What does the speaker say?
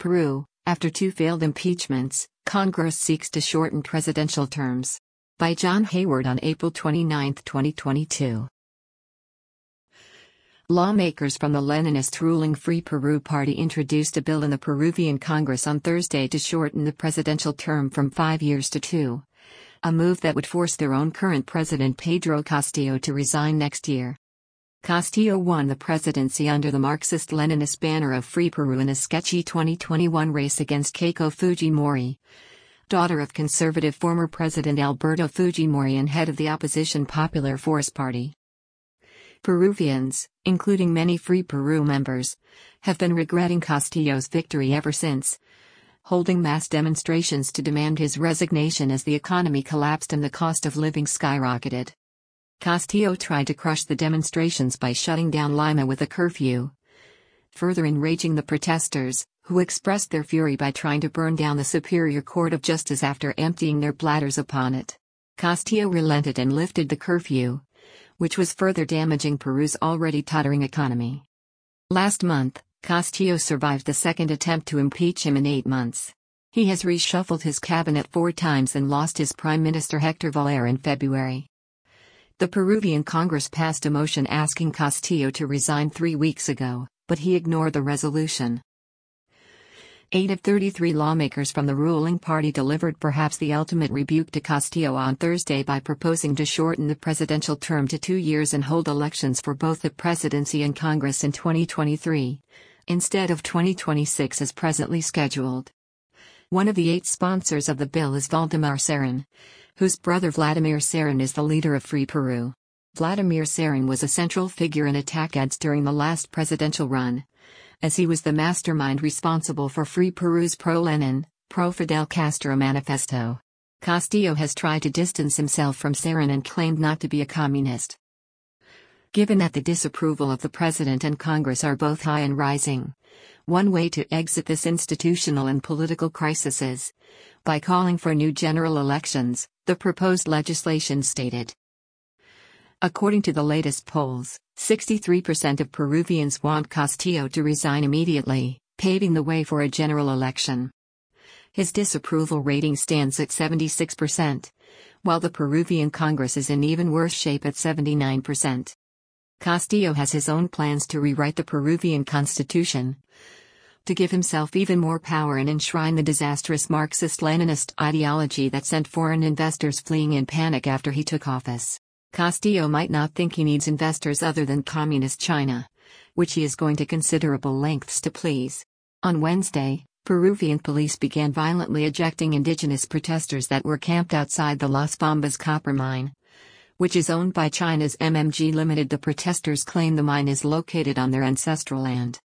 Peru, after two failed impeachments, Congress seeks to shorten presidential terms. By John Hayward on April 29, 2022. Lawmakers from the Leninist ruling Free Peru Party introduced a bill in the Peruvian Congress on Thursday to shorten the presidential term from 5 years to 2. A move that would force their own current president Pedro Castillo to resign next year. Castillo won the presidency under the Marxist-Leninist banner of Free Peru in a sketchy 2021 race against Keiko Fujimori, daughter of conservative former President Alberto Fujimori and head of the opposition Popular Force Party. Peruvians, including many Free Peru members, have been regretting Castillo's victory ever since, holding mass demonstrations to demand his resignation as the economy collapsed and the cost of living skyrocketed. Castillo tried to crush the demonstrations by shutting down Lima with a curfew, further enraging the protesters, who expressed their fury by trying to burn down the Superior Court of Justice after emptying their bladders upon it. Castillo relented and lifted the curfew, which was further damaging Peru's already tottering economy. Last month, Castillo survived the second attempt to impeach him in 8 months. He has reshuffled his cabinet 4 times and lost his Prime Minister Hector Valer in February. The Peruvian Congress passed a motion asking Castillo to resign 3 weeks ago, but he ignored the resolution. 8 of 33 lawmakers from the ruling party delivered perhaps the ultimate rebuke to Castillo on Thursday by proposing to shorten the presidential term to 2 years and hold elections for both the presidency and Congress in 2023, instead of 2026 as presently scheduled. One of the 8 sponsors of the bill is Valdemar Cerón, whose brother Vladimir Cerón is the leader of Free Peru. Vladimir Cerón was a central figure in attack ads during the last presidential run, as he was the mastermind responsible for Free Peru's pro-Lenin, pro-Fidel Castro manifesto. Castillo has tried to distance himself from Cerón and claimed not to be a communist. Given that the disapproval of the president and Congress are both high and rising, one way to exit this institutional and political crisis is by calling for new general elections, the proposed legislation stated. According to the latest polls, 63% of Peruvians want Castillo to resign immediately, paving the way for a general election. His disapproval rating stands at 76%, while the Peruvian Congress is in even worse shape at 79%. Castillo has his own plans to rewrite the Peruvian constitution, to give himself even more power and enshrine the disastrous Marxist-Leninist ideology that sent foreign investors fleeing in panic after he took office. Castillo might not think he needs investors other than Communist China, which he is going to considerable lengths to please. On Wednesday, Peruvian police began violently ejecting indigenous protesters that were camped outside the Las Bambas copper mine, which is owned by China's MMG Limited. The protesters claim the mine is located on their ancestral land.